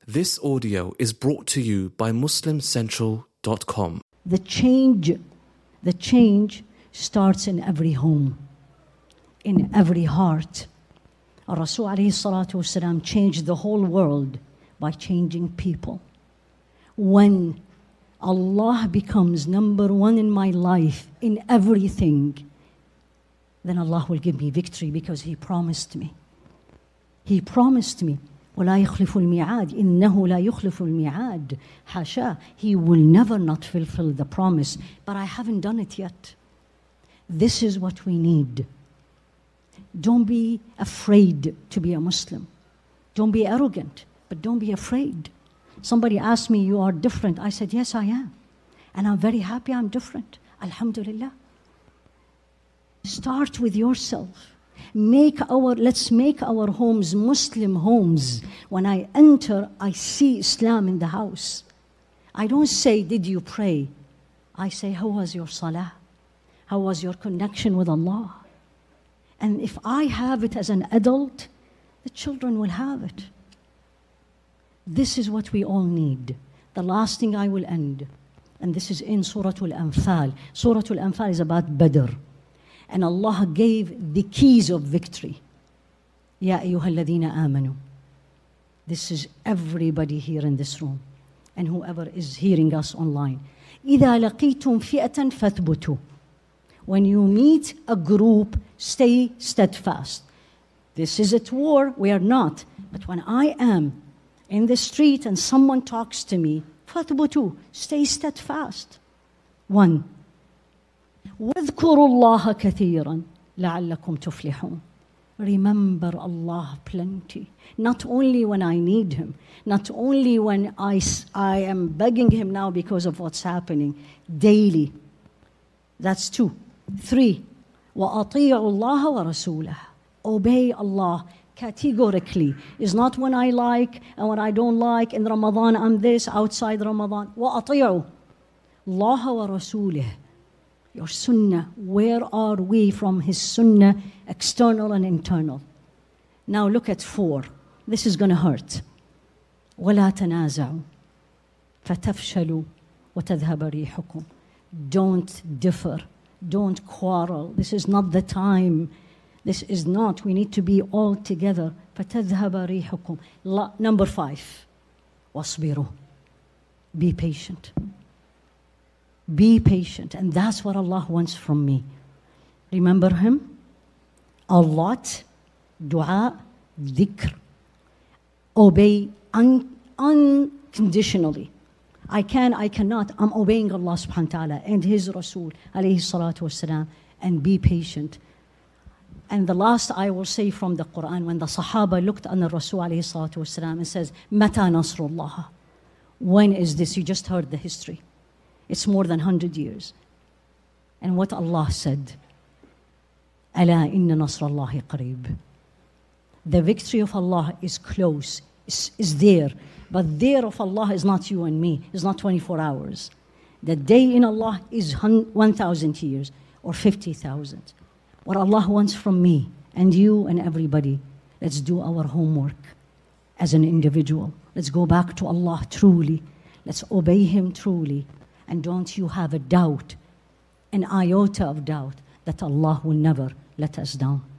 This audio is brought to you by MuslimCentral.com. The change starts in every home, in every heart. Rasul alayhi salatu wasalam changed the whole world by changing people. When Allah becomes number one in my life, in everything, then Allah will give me victory because He promised me. He promised me. وَلَا يُخْلِفُ الْمِيعَادِ إِنَّهُ لَا يُخْلِفُ الْمِيعَادِ حاشا. He will never not fulfill the promise, but I haven't done it yet. This is what we need. Don't be afraid to be a Muslim. Don't be arrogant, but don't be afraid. Somebody asked me, you are different. I said, yes, I am. And I'm very happy I'm different. Alhamdulillah. Start with yourself. Let's make our homes Muslim homes. When I enter, I see Islam in the house. I don't say, did you pray? I say, how was your salah? How was your connection with Allah? And if I have it as an adult, the children will have it. This is what we all need. The last thing I will end, and this is in Surah Al-Anfal. Surah Al-Anfal is about Badr. And Allah gave the keys of victory. Ya ayyuha alladhina amanu. This is everybody here in this room and whoever is hearing us online. إِذَا لَقِيتُمْ فِئَةً فَاثْبُتُوا. When you meet a group, stay steadfast. This is at war, we are not. But when I am in the street and someone talks to me, فَاثْبُتُوا, stay steadfast. 1. وَاذْكُرُوا اللَّهَ كَثِيرًا لَعَلَّكُمْ تُفْلِحُونَ. Remember Allah plenty. Not only when I need Him, not only when I am begging Him now because of what's happening, daily. That's 2. 3. وَأَطِيعُوا اللَّهَ وَرَسُولَهُ. Obey Allah categorically. It's not when I like and when I don't like. In Ramadan I'm this, outside Ramadan. وَأَطِيعُوا اللَّهَ وَرَسُولَهُ. Your sunnah, where are we from His sunnah, external and internal? Now look at 4. This is going to hurt. وَلَا تَنَازَعُوا فَتَفْشَلُوا وَتَذْهَبَ رِيحُكُمْ. Don't differ. Don't quarrel. This is not the time. This is not. We need to be all together. فَتَذْهَبَ رِيحُكُمْ. Number 5. وَاصْبِرُوا. Be patient. Be patient. And that's what Allah wants from me. Remember Him a lot. Dua, dhikr. Obey unconditionally. I cannot. I'm obeying Allah subhanahu wa ta'ala and His Rasul alayhi salatu wasalam, and be patient. And the last I will say from the Quran, when the Sahaba looked on the Rasul alayhi salatu wasalam and says, Mata Nasrullah. When is this? You just heard the history. It's more than 100 years. And what Allah said, أَلَا إِنَّ نَصْرَ اللَّهِ قَرِيبٌ. The victory of Allah is close, is there. But there of Allah is not you and me. It's not 24 hours. The day in Allah is 1,000 years or 50,000. What Allah wants from me and you and everybody, let's do our homework as an individual. Let's go back to Allah truly. Let's obey Him truly. And don't you have a doubt, an iota of doubt, that Allah will never let us down.